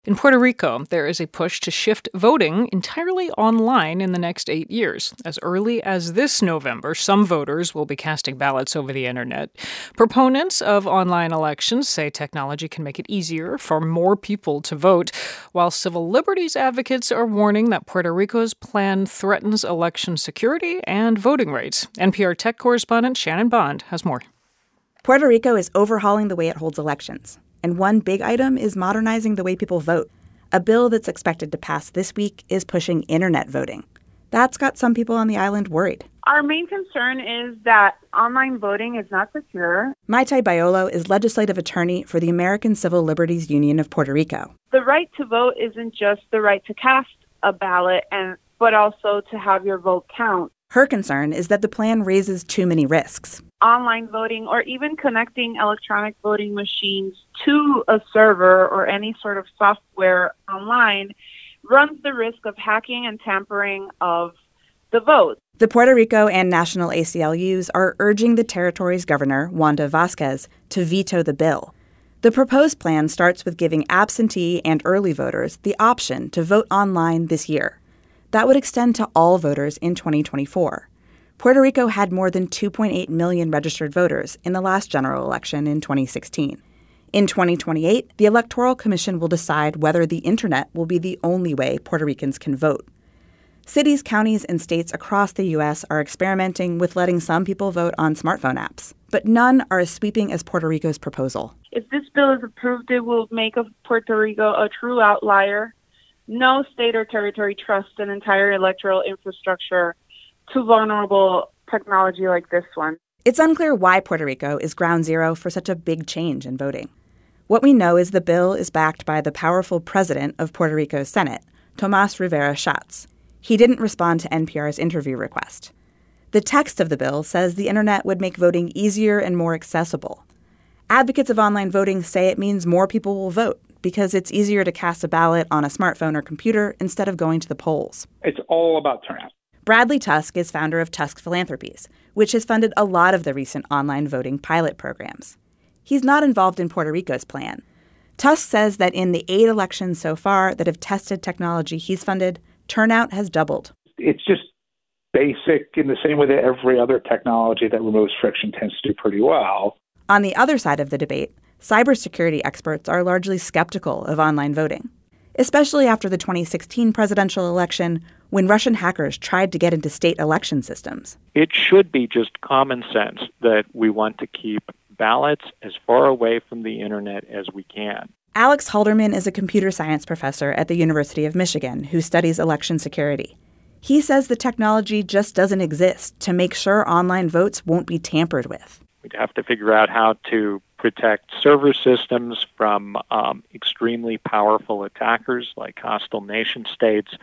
In Puerto Rico, there is a push to shift voting entirely online in the next 8 years. As early as this November, some voters will be casting ballots over the internet. Proponents of online elections say technology can make it easier for more people to vote, while civil liberties advocates are warning that Puerto Rico's plan threatens election security and voting rights. NPR tech correspondent Shannon Bond has more. Puerto Rico is overhauling the way it holds elections. And one big item is modernizing the way people vote. A bill that's expected to pass this week is pushing internet voting. That's got some people on the island worried. Our main concern is that online voting is not secure. Mayte Baiolo is legislative attorney for the American Civil Liberties Union of Puerto Rico. The right to vote isn't just the right to cast a ballot, but also to have your vote count. Her concern is that the plan raises too many risks. Online voting or even connecting electronic voting machines to a server or any sort of software online runs the risk of hacking and tampering of the vote. The Puerto Rico and national ACLUs are urging the territory's governor, Wanda Vasquez, to veto the bill. The proposed plan starts with giving absentee and early voters the option to vote online this year. That would extend to all voters in 2024. Puerto Rico had more than 2.8 million registered voters in the last general election in 2016. In 2028, the Electoral Commission will decide whether the internet will be the only way Puerto Ricans can vote. Cities, counties, and states across the U.S. are experimenting with letting some people vote on smartphone apps, but none are as sweeping as Puerto Rico's proposal. If this bill is approved, it will make of Puerto Rico a true outlier. No state or territory trusts an entire electoral infrastructure to vulnerable technology like this one. It's unclear why Puerto Rico is ground zero for such a big change in voting. What we know is the bill is backed by the powerful president of Puerto Rico's Senate, Tomás Rivera Schatz. He didn't respond to NPR's interview request. The text of the bill says the internet would make voting easier and more accessible. Advocates of online voting say it means more people will vote because it's easier to cast a ballot on a smartphone or computer instead of going to the polls. It's all about turnout. Bradley Tusk is founder of Tusk Philanthropies, which has funded a lot of the recent online voting pilot programs. He's not involved in Puerto Rico's plan. Tusk says that in the 8 elections so far that have tested technology he's funded, turnout has doubled. It's just basic in the same way that every other technology that removes friction tends to do pretty well. On the other side of the debate, cybersecurity experts are largely skeptical of online voting, especially after the 2016 presidential election when Russian hackers tried to get into state election systems. It should be just common sense that we want to keep ballots as far away from the internet as we can. Alex Halderman is a computer science professor at the University of Michigan who studies election security. He says the technology just doesn't exist to make sure online votes won't be tampered with. We'd have to figure out how to protect server systems from extremely powerful attackers like hostile nation states.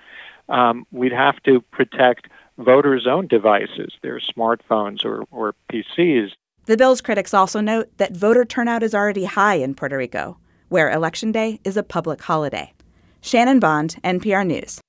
We'd have to protect voters' own devices, their smartphones or PCs. The bill's critics also note that voter turnout is already high in Puerto Rico, where Election Day is a public holiday. Shannon Bond, NPR News.